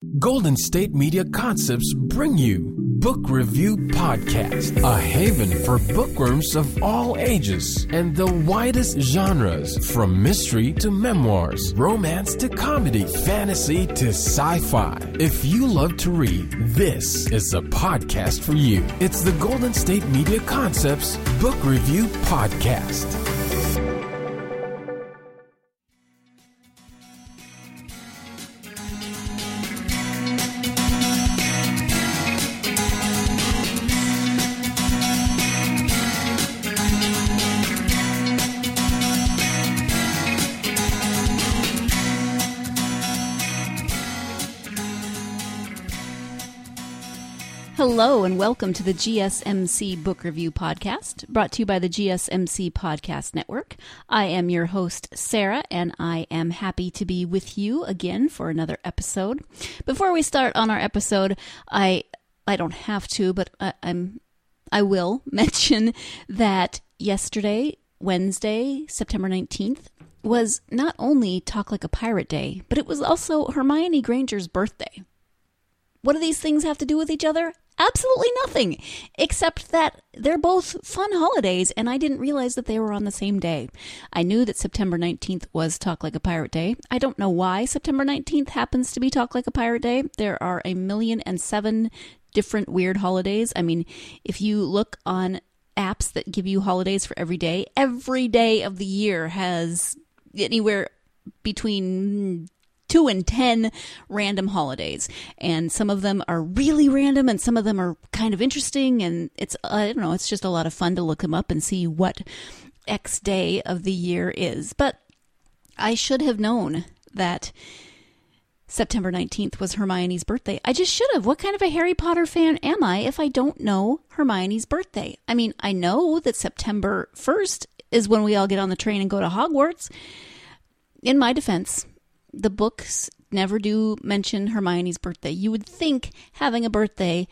Golden State Media Concepts bring you Book Review Podcast, a haven for bookworms of all ages and the widest genres, from mystery to memoirs, romance to comedy, fantasy to sci-fi. If you love to read, this is a podcast for you. It's the Golden State Media Concepts Book Review Podcast. Hello and welcome to the GSMC Book Review Podcast, brought to you by the GSMC Podcast Network. I am your host, Sarah, and I am happy to be with you again for another episode. Before we start on our episode, I don't have to, but I will mention that yesterday, Wednesday, September 19th, was not only Talk Like a Pirate Day, but it was also Hermione Granger's birthday. What do these things have to do with each other? Absolutely nothing, except that they're both fun holidays, and I didn't realize that they were on the same day. I knew that September 19th was Talk Like a Pirate Day. I don't know why September 19th happens to be Talk Like a Pirate Day. There are 1,000,007 different weird holidays. I mean, if you look on apps that give you holidays for every day of the year has anywhere between 2 and 10 random holidays, and some of them are really random and some of them are kind of interesting, and it's it's just a lot of fun to look them up and see what X day of the year is. But I should have known that September 19th was Hermione's birthday. I just should have. What kind of a Harry Potter fan am I if I don't know Hermione's birthday? I mean, I know that September 1st is when we all get on the train and go to Hogwarts. In my defense, the books never do mention Hermione's birthday. You would think having a birthday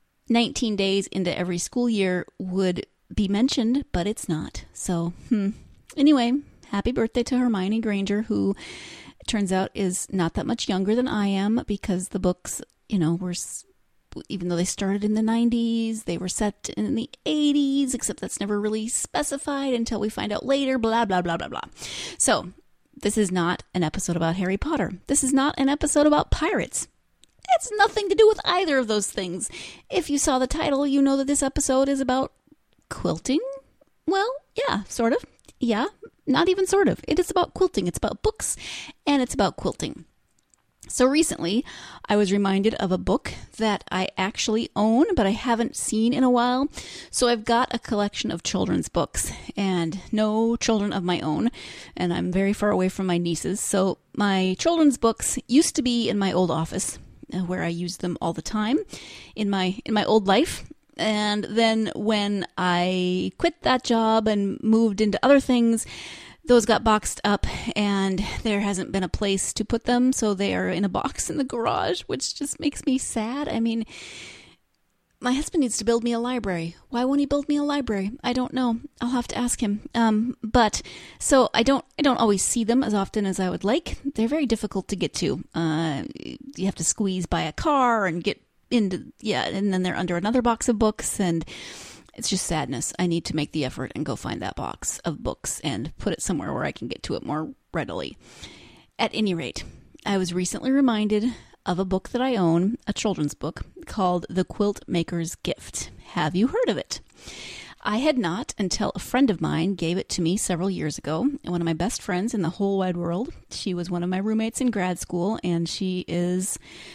19 days into every school year would be mentioned, but it's not. So, anyway, happy birthday to Hermione Granger, who it turns out is not that much younger than I am, because the books, were, even though they started in the 90s, they were set in the 80s, except that's never really specified until we find out later, blah, blah, blah, blah, blah. So, this is not an episode about Harry Potter. This is not an episode about pirates. It's nothing to do with either of those things. If you saw the title, you know that this episode is about quilting. Well, yeah, sort of. Yeah, not even sort of. It is about quilting. It's about books, and it's about quilting. So recently, I was reminded of a book that I actually own, but I haven't seen in a while. So I've got a collection of children's books, and no children of my own, and I'm very far away from my nieces. So my children's books used to be in my old office, where I used them all the time in my old life. And then when I quit that job and moved into other things, those got boxed up, and there hasn't been a place to put them, so they are in a box in the garage, which just makes me sad. I mean, my husband needs to build me a library. Why won't he build me a library? I don't know. I'll have to ask him. But so I don't always see them as often as I would like. They're very difficult to get to. You have to squeeze by a car and get into, and then they're under another box of books, and it's just sadness. I need to make the effort and go find that box of books and put it somewhere where I can get to it more readily. At any rate, I was recently reminded of a book that I own, a children's book, called The Quilt Maker's Gift. Have you heard of it? I had not until a friend of mine gave it to me several years ago. One of my best friends in the whole wide world. She was one of my roommates in grad school, and she is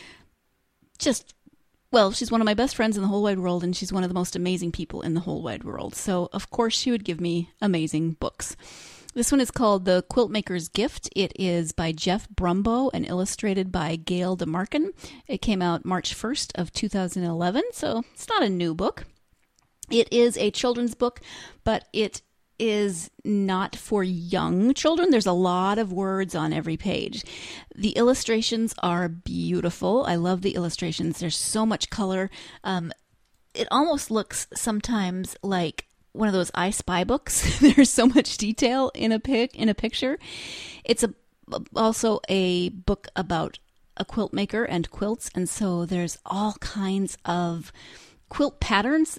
she's one of my best friends in the whole wide world, and she's one of the most amazing people in the whole wide world. So, of course, she would give me amazing books. This one is called The Quilt Maker's Gift. It is by Jeff Brumbo and illustrated by Gail DeMarkin. It came out March 1st of 2011, so it's not a new book. It is a children's book, but it is not for young children. There's a lot of words on every page. The illustrations are beautiful. I love the illustrations. There's so much color. It almost looks sometimes like one of those I Spy books. There's so much detail in a picture. It's also a book about a quilt maker and quilts, and so there's all kinds of quilt patterns.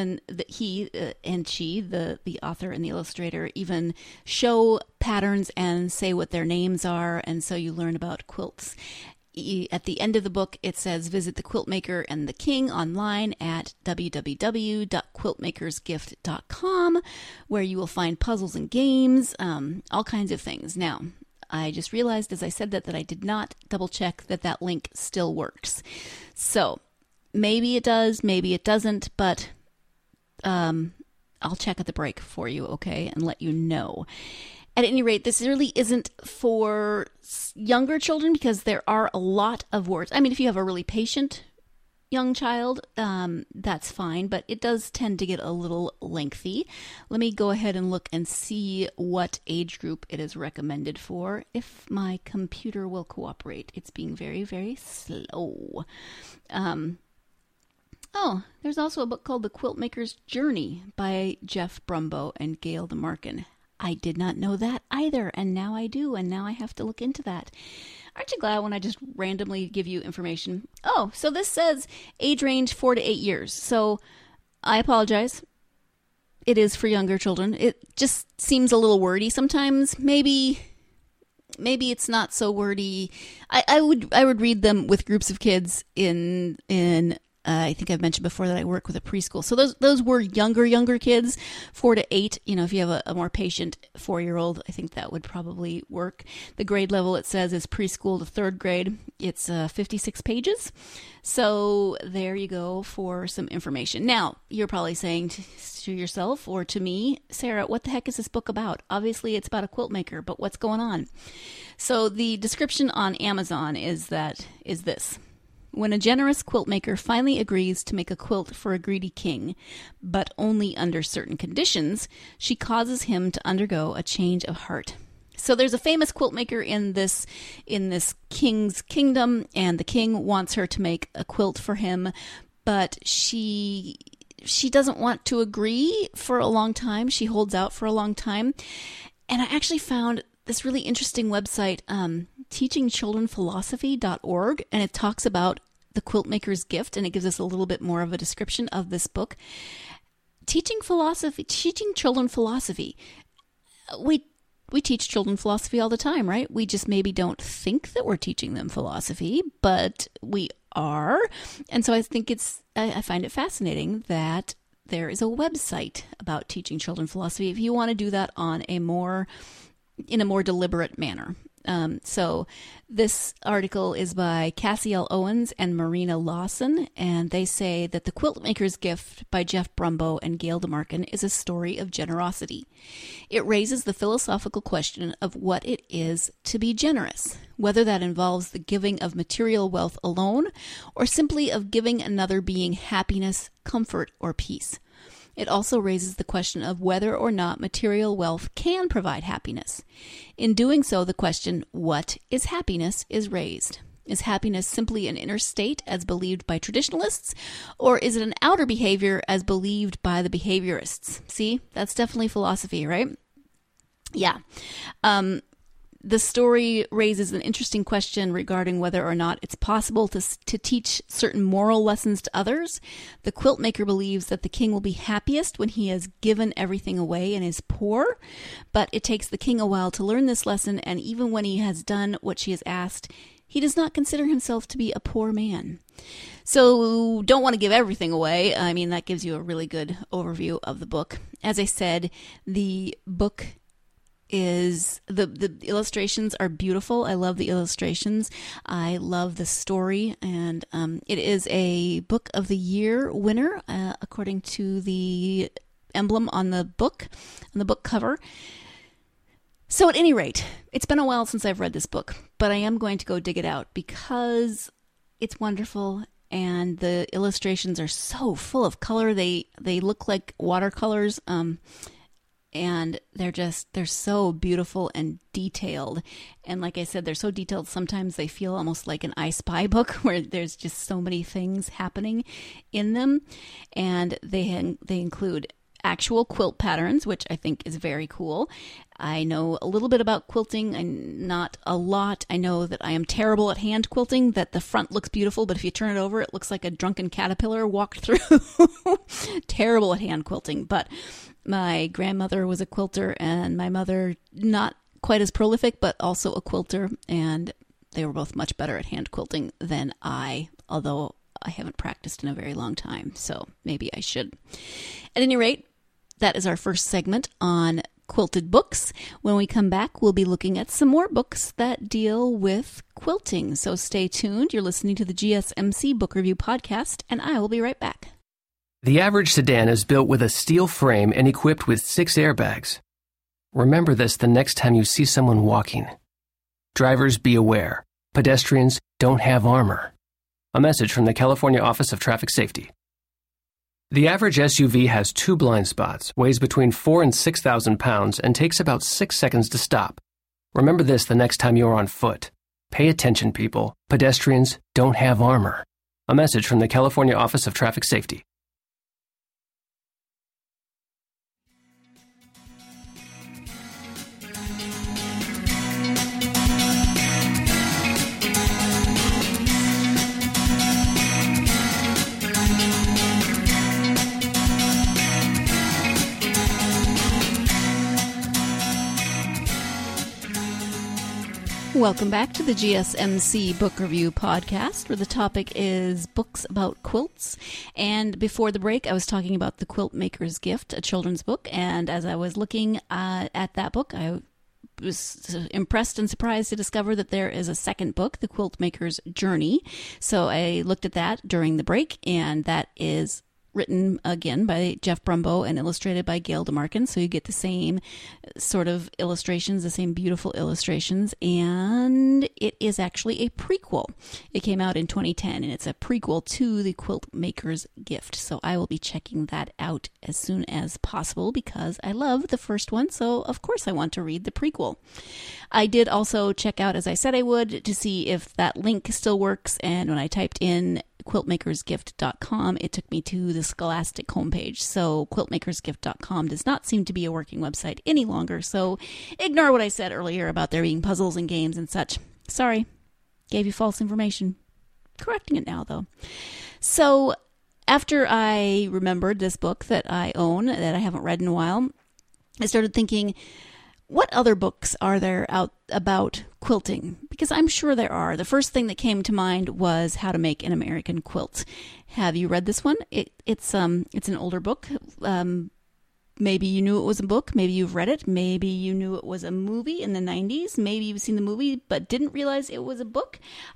The author and the illustrator, even show patterns and say what their names are, and so you learn about quilts. At the end of the book, it says, visit the Quilt Maker and the King online at www.quiltmakersgift.com, where you will find puzzles and games, all kinds of things. Now, I just realized as I said that I did not double check that link still works. So maybe it does, maybe it doesn't, but I'll check at the break for you, okay, and let you know. At any rate, this really isn't for younger children because there are a lot of words. I mean, if you have a really patient young child, that's fine, but it does tend to get a little lengthy. Let me go ahead and look and see what age group it is recommended for, if my computer will cooperate. It's being very, very slow. There's also a book called The Quilt Maker's Journey by Jeff Brumbo and Gail DeMarkin. I did not know that either, and now I do, and now I have to look into that. Aren't you glad when I just randomly give you information? Oh, so this says age range 4 to 8 years. So I apologize. It is for younger children. It just seems a little wordy sometimes. Maybe it's not so wordy. I would read them with groups of kids in I think I've mentioned before that I work with a preschool. So those were younger kids, 4 to 8. You know, if you have a more patient 4-year-old, I think that would probably work. The grade level, it says, is preschool to 3rd grade. It's 56 pages. So there you go for some information. Now, you're probably saying to yourself or to me, Sarah, what the heck is this book about? Obviously, it's about a quilt maker, but what's going on? So the description on Amazon is this. When a generous quilt maker finally agrees to make a quilt for a greedy king, but only under certain conditions, she causes him to undergo a change of heart. So there's a famous quilt maker in this king's kingdom, and the king wants her to make a quilt for him, but she doesn't want to agree for a long time. She holds out for a long time. And I actually found this really interesting website, teachingchildrenphilosophy.org, and it talks about the quilt maker's gift, and it gives us a little bit more of a description of this book. Teaching children philosophy. We teach children philosophy all the time, right? We just maybe don't think that we're teaching them philosophy, but we are. And so I think I find it fascinating that there is a website about teaching children philosophy if you want to do that in a more deliberate manner. So this article is by Cassie L. Owens and Marina Lawson, and they say that The Quilt Maker's Gift by Jeff Brumbo and Gail DeMarkin is a story of generosity. It raises the philosophical question of what it is to be generous, whether that involves the giving of material wealth alone or simply of giving another being happiness, comfort, or peace. It also raises the question of whether or not material wealth can provide happiness. In doing so, the question, what is happiness, is raised. Is happiness simply an inner state as believed by traditionalists, or is it an outer behavior as believed by the behaviorists? See, that's definitely philosophy, right? Yeah. The story raises an interesting question regarding whether or not it's possible to teach certain moral lessons to others. The quilt maker believes that the king will be happiest when he has given everything away and is poor, but it takes the king a while to learn this lesson, and even when he has done what she has asked, he does not consider himself to be a poor man. So don't want to give everything away. I mean, that gives you a really good overview of the book. As I said, the book is the illustrations are beautiful. I love the illustrations. I love the story, and it is a Book of the Year winner according to the emblem on the book cover. So at any rate, it's been a while since I've read this book, but I am going to go dig it out because it's wonderful. And the illustrations are so full of color. They look like watercolors. And they're so beautiful and detailed. And like I said, they're so detailed, sometimes they feel almost like an I Spy book where there's just so many things happening in them. And they include actual quilt patterns, which I think is very cool. I know a little bit about quilting, and not a lot. I know that I am terrible at hand quilting, that the front looks beautiful, but if you turn it over, it looks like a drunken caterpillar walked through. Terrible at hand quilting, but my grandmother was a quilter, and my mother, not quite as prolific, but also a quilter, and they were both much better at hand quilting than I, although I haven't practiced in a very long time, so maybe I should. At any rate, that is our first segment on quilted books. When we come back, we'll be looking at some more books that deal with quilting. So stay tuned. You're listening to the GSMC Book Review Podcast, and I will be right back. The average sedan is built with a steel frame and equipped with 6 airbags. Remember this the next time you see someone walking. Drivers, be aware. Pedestrians don't have armor. A message from the California Office of Traffic Safety. The average SUV has 2 blind spots, weighs between 4,000 and 6,000 pounds, and takes about 6 seconds to stop. Remember this the next time you're on foot. Pay attention, people. Pedestrians don't have armor. A message from the California Office of Traffic Safety. Welcome back to the GSMC Book Review Podcast, where the topic is books about quilts. And before the break, I was talking about The Quilt Maker's Gift, a children's book. And as I was looking at that book, I was impressed and surprised to discover that there is a second book, The Quilt Maker's Journey. So I looked at that during the break, and that is written again by Jeff Brumbo and illustrated by Gail DeMarkin. So you get the same sort of illustrations, the same beautiful illustrations. And it is actually a prequel. It came out in 2010, and it's a prequel to The Quilt Maker's Gift. So I will be checking that out as soon as possible because I love the first one. So of course I want to read the prequel. I did also check out, as I said I would, to see if that link still works. And when I typed in quiltmakersgift.com, it took me to the Scholastic homepage. So quiltmakersgift.com does not seem to be a working website any longer. So ignore what I said earlier about there being puzzles and games and such. Sorry, gave you false information. Correcting it now, though. So after I remembered this book that I own, that I haven't read in a while, I started thinking, what other books are there out about quilting? Because I'm sure there are. The first thing that came to mind was How to Make an American Quilt. Have you read this one? It's an older book. Maybe you knew it was a book. Maybe you've read it. Maybe you knew it was a movie in the 90s. Maybe you've seen the movie but didn't realize it was a book.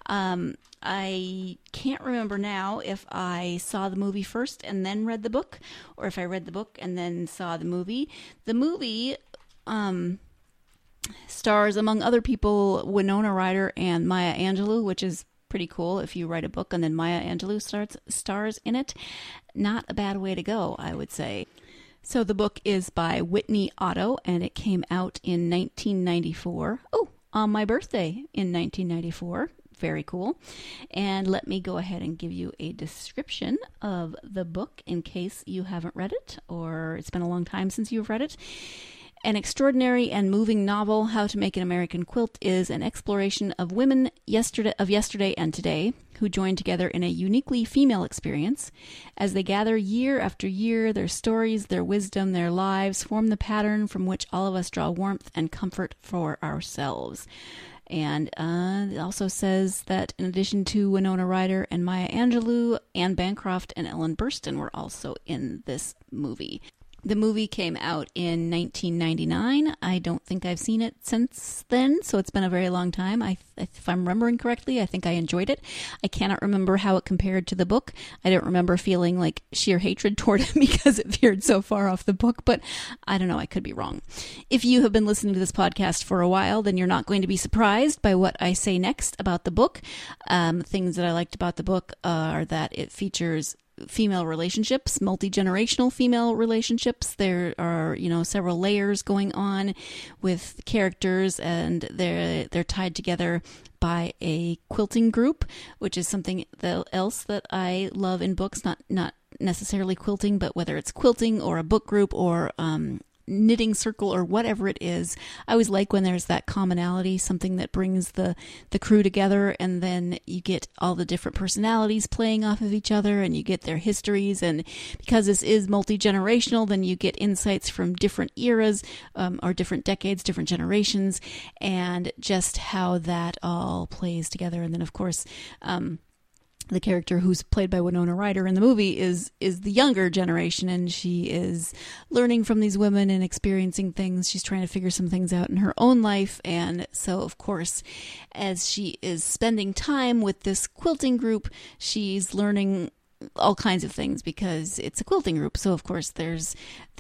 I can't remember now if I saw the movie first and then read the book, or if I read the book and then saw the movie. The movie stars, among other people, Winona Ryder and Maya Angelou, which is pretty cool if you write a book and then Maya Angelou stars in it. Not a bad way to go, I would say. So the book is by Whitney Otto, and it came out in 1994. Oh, on my birthday in 1994. Very cool. And let me go ahead and give you a description of the book in case you haven't read it or it's been a long time since you've read it. An extraordinary and moving novel, How to Make an American Quilt, is an exploration of women yesterday and today who join together in a uniquely female experience. As they gather year after year, their stories, their wisdom, their lives form the pattern from which all of us draw warmth and comfort for ourselves. And it also says that in addition to Winona Ryder and Maya Angelou, Anne Bancroft and Ellen Burstyn were also in this movie. The movie came out in 1999. I don't think I've seen it since then, so it's been a very long time. If I'm remembering correctly, I think I enjoyed it. I cannot remember how it compared to the book. I don't remember feeling like sheer hatred toward it because it veered so far off the book, but I don't know, I could be wrong. If you have been listening to this podcast for a while, then you're not going to be surprised by what I say next about the book. Things that I liked about the book are that it features female relationships, multi-generational female relationships. There are, several layers going on with characters, and they're tied together by a quilting group, which is something else that I love in books. Not necessarily quilting, but whether it's quilting or a book group or knitting circle or whatever it is, I always like when there's that commonality, something that brings the crew together, and then you get all the different personalities playing off of each other, and you get their histories, and because this is multi-generational, then you get insights from different eras or different decades, different generations, and just how that all plays together. And then of course the character who's played by Winona Ryder in the movie is the younger generation, and she is learning from these women and experiencing things. She's trying to figure some things out in her own life. And so, of course, as she is spending time with this quilting group, she's learning all kinds of things because it's a quilting group. So, of course, there's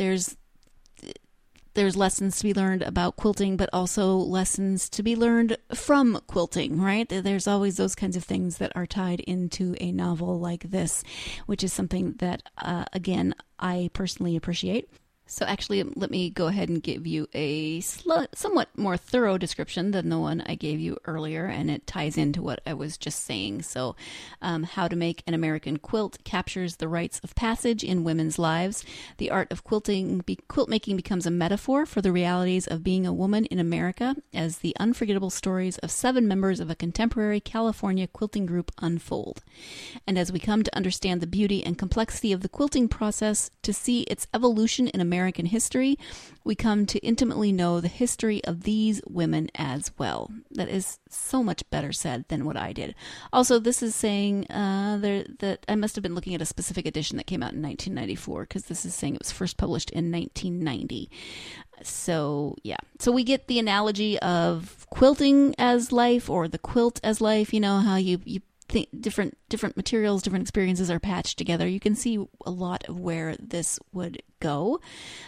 lessons to be learned about quilting, but also lessons to be learned from quilting, right? There's always those kinds of things that are tied into a novel like this, which is something that, again, I personally appreciate. So actually, let me go ahead and give you a somewhat more thorough description than the one I gave you earlier, and it ties into what I was just saying. So, How to Make an American Quilt captures the rites of passage in women's lives. The art of quilt making becomes a metaphor for the realities of being a woman in America as the unforgettable stories of 7 members of a contemporary California quilting group unfold. And as we come to understand the beauty and complexity of the quilting process, to see its evolution in American history, we come to intimately know the history of these women as well. That is so much better said than what I did. Also, this is saying that I must have been looking at a specific edition that came out in 1994, because this is saying it was first published in 1990. So, yeah. So we get the analogy of quilting as life, or the quilt as life. You know, how you think different materials, different experiences are patched together. You can see a lot of where this would go.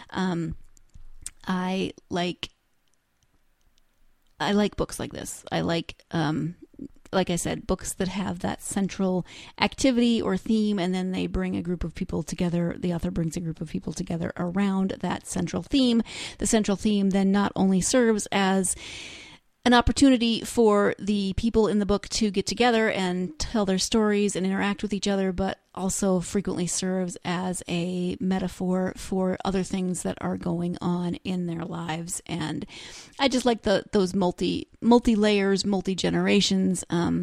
I like books like this. I like I said, books that have that central activity or theme, and then they bring a group of people together. The author brings a group of people together around that central theme. The central theme then not only serves as an opportunity for the people in the book to get together and tell their stories and interact with each other, but also frequently serves as a metaphor for other things that are going on in their lives. And I just like those multi layers, multi generations.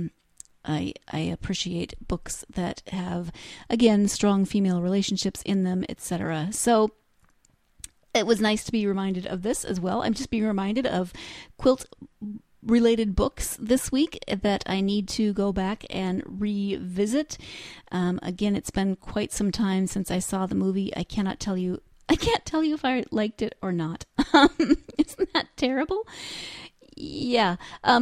I appreciate books that have, again, strong female relationships in them, etc. So it was nice to be reminded of this as well. I'm just being reminded of quilt-related books this week that I need to go back and revisit. Again, it's been quite some time since I saw the movie. I can't tell you if I liked it or not. Isn't that terrible? Yeah.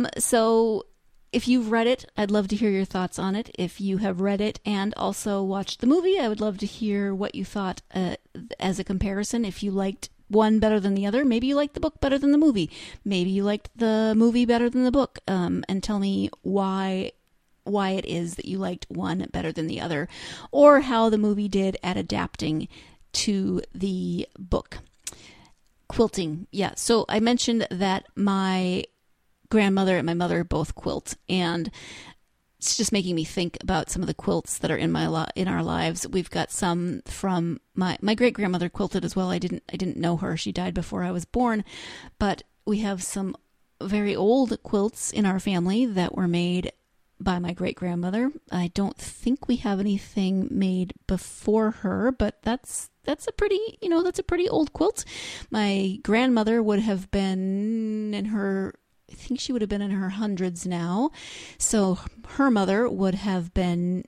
So if you've read it, I'd love to hear your thoughts on it. If you have read it and also watched the movie, I would love to hear what you thought as a comparison. If you liked one better than the other, maybe you liked the book better than the movie. Maybe you liked the movie better than the book, and tell me why it is that you liked one better than the other, or how the movie did at adapting to the book. Quilting. Yeah, so I mentioned that my grandmother and my mother both quilt, and it's just making me think about some of the quilts that are in our lives. We've got some from my great grandmother quilted as well. I didn't know her; she died before I was born. But we have some very old quilts in our family that were made by my great grandmother. I don't think we have anything made before her, but that's a pretty old quilt. My grandmother would have been in her, I think she would have been in her hundreds now. So her mother would have been,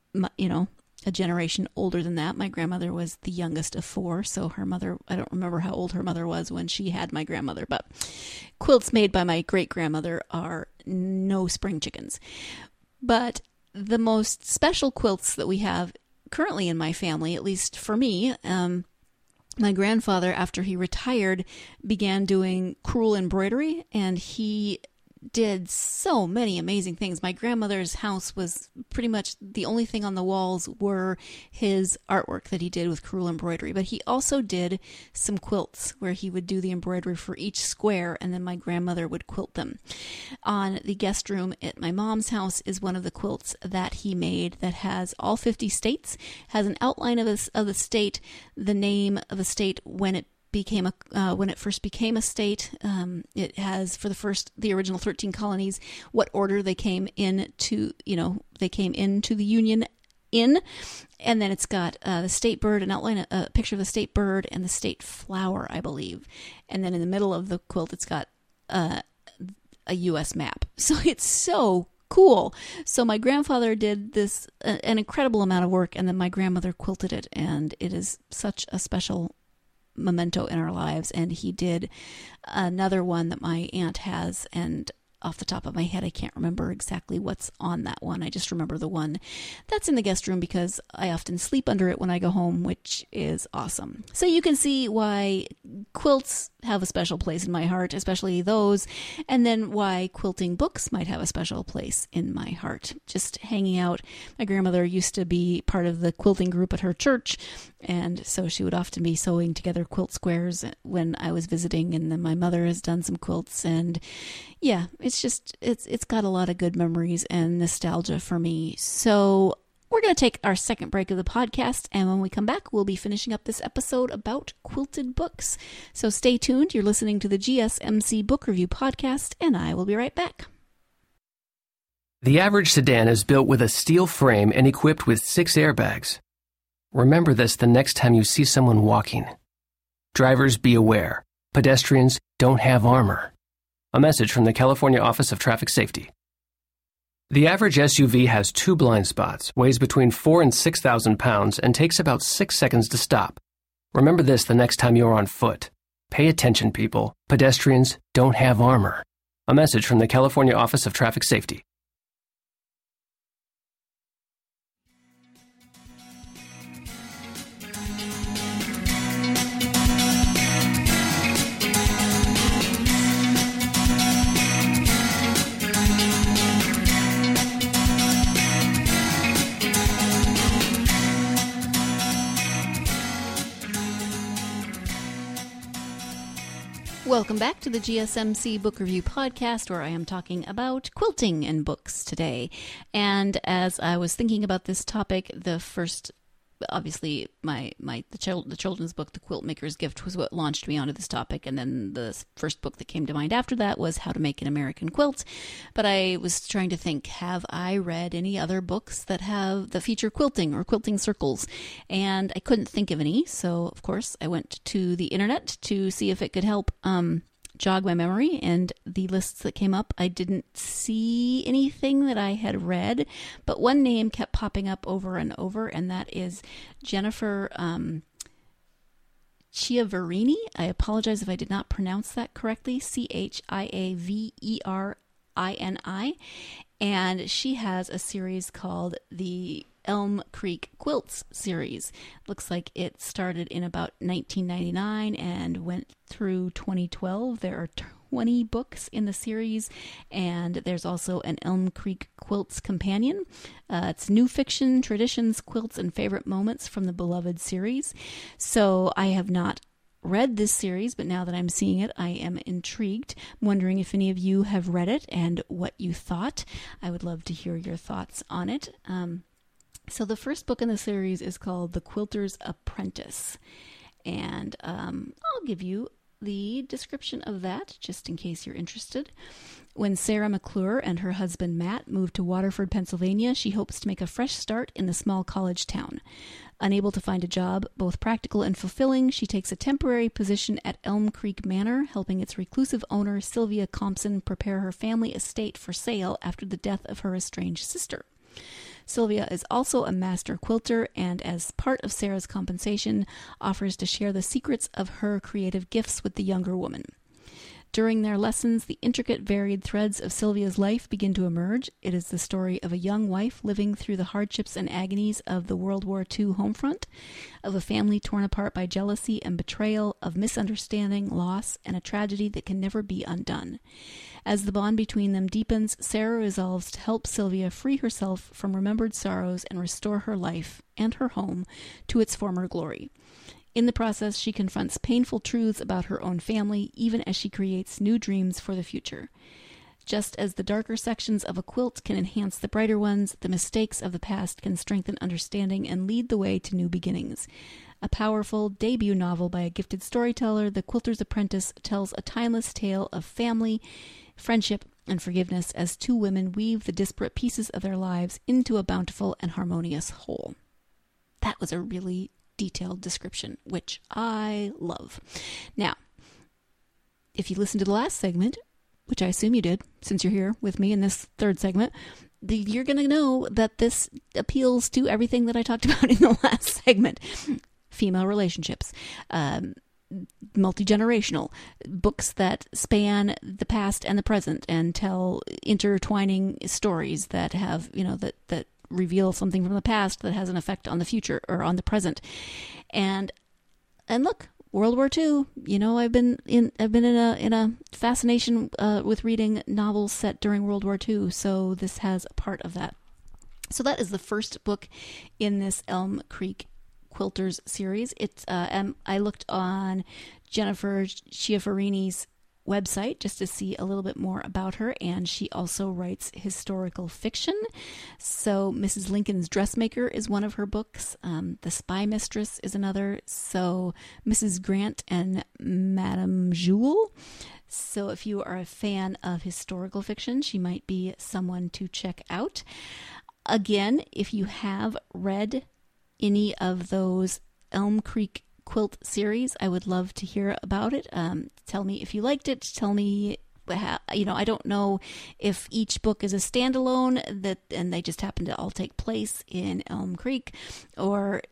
a generation older than that. My grandmother was the youngest of 4. So her mother, I don't remember how old her mother was when she had my grandmother, but quilts made by my great grandmother are no spring chickens. But the most special quilts that we have currently in my family, at least for me, my grandfather, after he retired, began doing crewel embroidery, and he did so many amazing things. My grandmother's house was pretty much the only thing on the walls were his artwork that he did with crewel embroidery. But he also did some quilts where he would do the embroidery for each square, and then my grandmother would quilt them. On the guest room at my mom's house is one of the quilts that he made that has all 50 states, has an outline of the state, the name of the state when it first became a state. It has for the original 13 colonies, what order they came into the Union in, and then it's got the state bird, an outline, a picture of the state bird and the state flower, I believe, and then in the middle of the quilt, it's got a U.S. map. So it's so cool. So my grandfather did this an incredible amount of work, and then my grandmother quilted it, and it is such a special memento in our lives. And he did another one that my aunt has, and off the top of my head I can't remember exactly what's on that one. I just remember the one that's in the guest room because I often sleep under it when I go home, which is awesome. So you can see why quilts have a special place in my heart, especially those, and then why quilting books might have a special place in my heart. Just hanging out. My grandmother used to be part of the quilting group at her church, and so she would often be sewing together quilt squares when I was visiting, and then my mother has done some quilts, and yeah, it's got a lot of good memories and nostalgia for me. So we're going to take our second break of the podcast, and when we come back, we'll be finishing up this episode about quilted books. So stay tuned. You're listening to the GSMC Book Review Podcast, and I will be right back. The average sedan is built with a steel frame and equipped with 6 airbags. Remember this the next time you see someone walking. Drivers, be aware. Pedestrians don't have armor. A message from the California Office of Traffic Safety. The average SUV has 2 blind spots, weighs between 4,000 and 6,000 pounds, and takes about 6 seconds to stop. Remember this the next time you're on foot. Pay attention, people. Pedestrians don't have armor. A message from the California Office of Traffic Safety. Welcome back to the GSMC Book Review Podcast, where I am talking about quilting and books today. And as I was thinking about this topic, the first, obviously, the children's book, The Quilt Maker's Gift, was what launched me onto this topic. And then the first book that came to mind after that was How to Make an American Quilt. But I was trying to think, have I read any other books that feature quilting or quilting circles? And I couldn't think of any. So, of course, I went to the internet to see if it could help jog my memory, and the lists that came up, I didn't see anything that I had read, but one name kept popping up over and over, and that is Jennifer Chiaverini. I apologize if I did not pronounce that correctly. Chiaverini, and she has a series called the Elm Creek Quilts series. Looks like it started in about 1999 and went through 2012. There are 20 books in the series, and there's also an Elm Creek Quilts companion. It's new fiction, traditions, quilts, and favorite moments from the beloved series. So I have not read this series, but now that I'm seeing it, I am intrigued. I'm wondering if any of you have read it and what you thought. I would love to hear your thoughts on it. So the first book in the series is called The Quilter's Apprentice, and I'll give you the description of that just in case you're interested. When Sarah McClure and her husband Matt moved to Waterford, Pennsylvania, she hopes to make a fresh start in the small college town. Unable to find a job, both practical and fulfilling, she takes a temporary position at Elm Creek Manor, helping its reclusive owner, Sylvia Compson, prepare her family estate for sale after the death of her estranged sister. Sylvia is also a master quilter, and as part of Sarah's compensation, offers to share the secrets of her creative gifts with the younger woman. During their lessons, the intricate, varied threads of Sylvia's life begin to emerge. It is the story of a young wife living through the hardships and agonies of the World War II home front, of a family torn apart by jealousy and betrayal, of misunderstanding, loss, and a tragedy that can never be undone. As the bond between them deepens, Sarah resolves to help Sylvia free herself from remembered sorrows and restore her life and her home to its former glory. In the process, she confronts painful truths about her own family, even as she creates new dreams for the future. Just as the darker sections of a quilt can enhance the brighter ones, the mistakes of the past can strengthen understanding and lead the way to new beginnings. A powerful debut novel by a gifted storyteller, The Quilter's Apprentice tells a timeless tale of family, friendship, and forgiveness as two women weave the disparate pieces of their lives into a bountiful and harmonious whole. That was a really detailed description, which I love. Now, if you listened to the last segment, which I assume you did, since you're here with me in this third segment, you're going to know that this appeals to everything that I talked about in the last segment. Female relationships, multi-generational, books that span the past and the present and tell intertwining stories that have, that reveal something from the past that has an effect on the future or on the present. And look, World War II, I've been in a fascination with reading novels set during World War II, so this has a part of that. So that is the first book in this Elm Creek Quilters series. It's I looked on Jennifer Schiafarini's website just to see a little bit more about her, and she also writes historical fiction. So Mrs. Lincoln's Dressmaker is one of her books. The Spy Mistress is another. So Mrs. Grant and Madame Jewel. So if you are a fan of historical fiction, she might be someone to check out. Again, if you have read any of those Elm Creek quilt series, I would love to hear about it. Tell me if you liked it. Tell me how, I don't know if each book is a standalone and they just happen to all take place in Elm Creek, or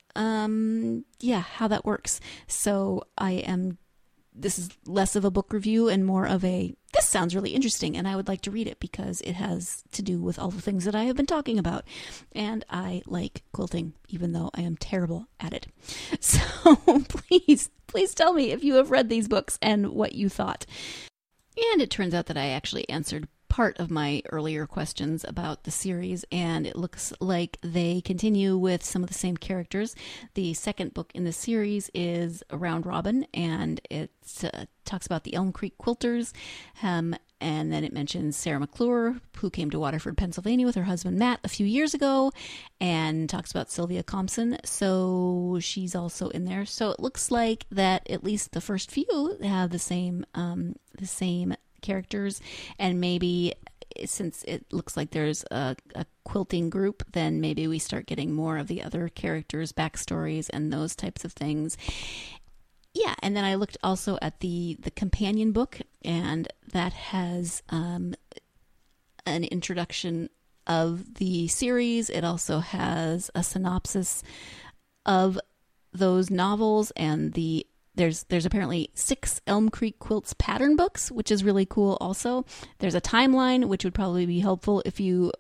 how that works. So this is less of a book review and more of this sounds really interesting and I would like to read it because it has to do with all the things that I have been talking about. And I like quilting, even though I am terrible at it. So please tell me if you have read these books and what you thought. And it turns out that I actually answered part of my earlier questions about the series, and it looks like they continue with some of the same characters. The second book in the series is Round Robin, and it talks about the Elm Creek Quilters, and then it mentions Sarah McClure, who came to Waterford, Pennsylvania with her husband Matt a few years ago, and talks about Sylvia Compson, so she's also in there. So it looks like that at least the first few have the same characters, and maybe since it looks like there's a quilting group, then maybe we start getting more of the other characters' backstories and those types of things. Yeah, and then I looked also at the companion book, and that has an introduction of the series. It also has a synopsis of those novels, and there's apparently 6 Elm Creek Quilts pattern books, which is really cool also. There's a timeline, which would probably be helpful if you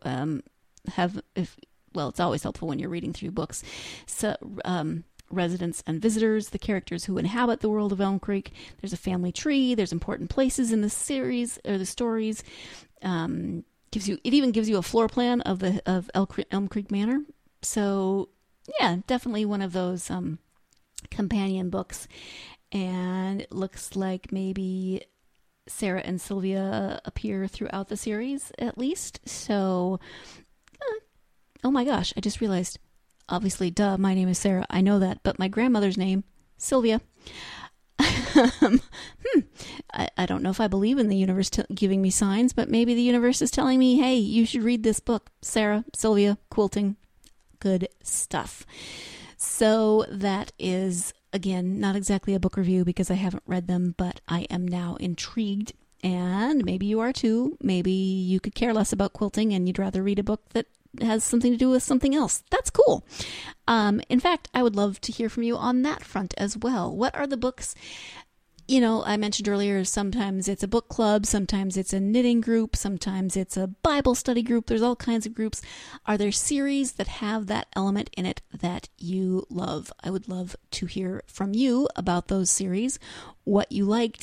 it's always helpful when you're reading through books. So, residents and visitors, the characters who inhabit the world of Elm Creek. There's a family tree. There's important places in the series or the stories. It even gives you a floor plan of Elm Creek Manor. So, yeah, definitely one of those companion books, and it looks like maybe Sarah and Sylvia appear throughout the series at least. So oh my gosh, I just realized, obviously, my name is Sarah, I know that, but my grandmother's name, Sylvia. I don't know if I believe in the universe giving me signs, but maybe the universe is telling me, hey, you should read this book. Sarah, Sylvia, quilting, good stuff. So that is, again, not exactly a book review because I haven't read them, but I am now intrigued, and maybe you are too. Maybe you could care less about quilting and you'd rather read a book that has something to do with something else. That's cool. In fact, I would love to hear from you on that front as well. What are the books? I mentioned earlier, sometimes it's a book club, sometimes it's a knitting group, sometimes it's a Bible study group. There's all kinds of groups. Are there series that have that element in it that you love? I would love to hear from you about those series, what you liked,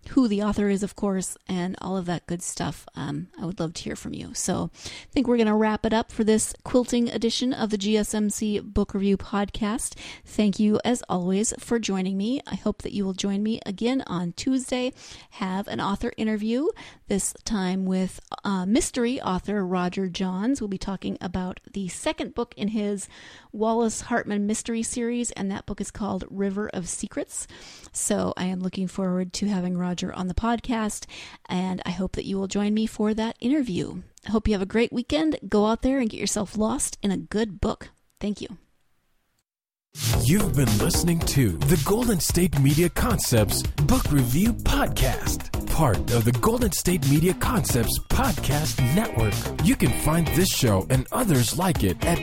who the author is, of course, and all of that good stuff. I would love to hear from you. So I think we're going to wrap it up for this quilting edition of the GSMC Book Review Podcast. Thank you, as always, for joining me. I hope that you will join me again on Tuesday. Have an author interview, this time with mystery author Roger Johns. We'll be talking about the second book in his Wallace Hartman mystery series, and that book is called River of Secrets. So I am looking forward to having Roger on the podcast, and I hope that you will join me for that interview. I hope you have a great weekend. Go out there and get yourself lost in a good book. Thank you. You've been listening to the Golden State Media Concepts Book Review Podcast, part of the Golden State Media Concepts Podcast Network. You can find this show and others like it at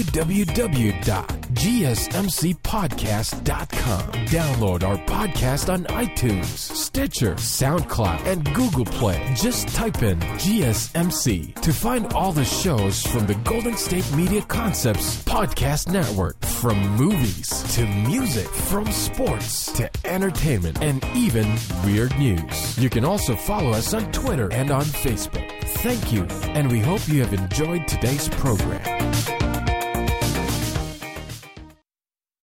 www.gsmcpodcast.com. Download our podcast on iTunes, Stitcher, SoundCloud, and Google Play. Just type in GSMC to find all the shows from the Golden State Media Concepts Podcast Network, from movies to music, from sports to entertainment, and even weird news. You can also follow us on Twitter and on Facebook. Thank you, and we hope you have enjoyed today's program.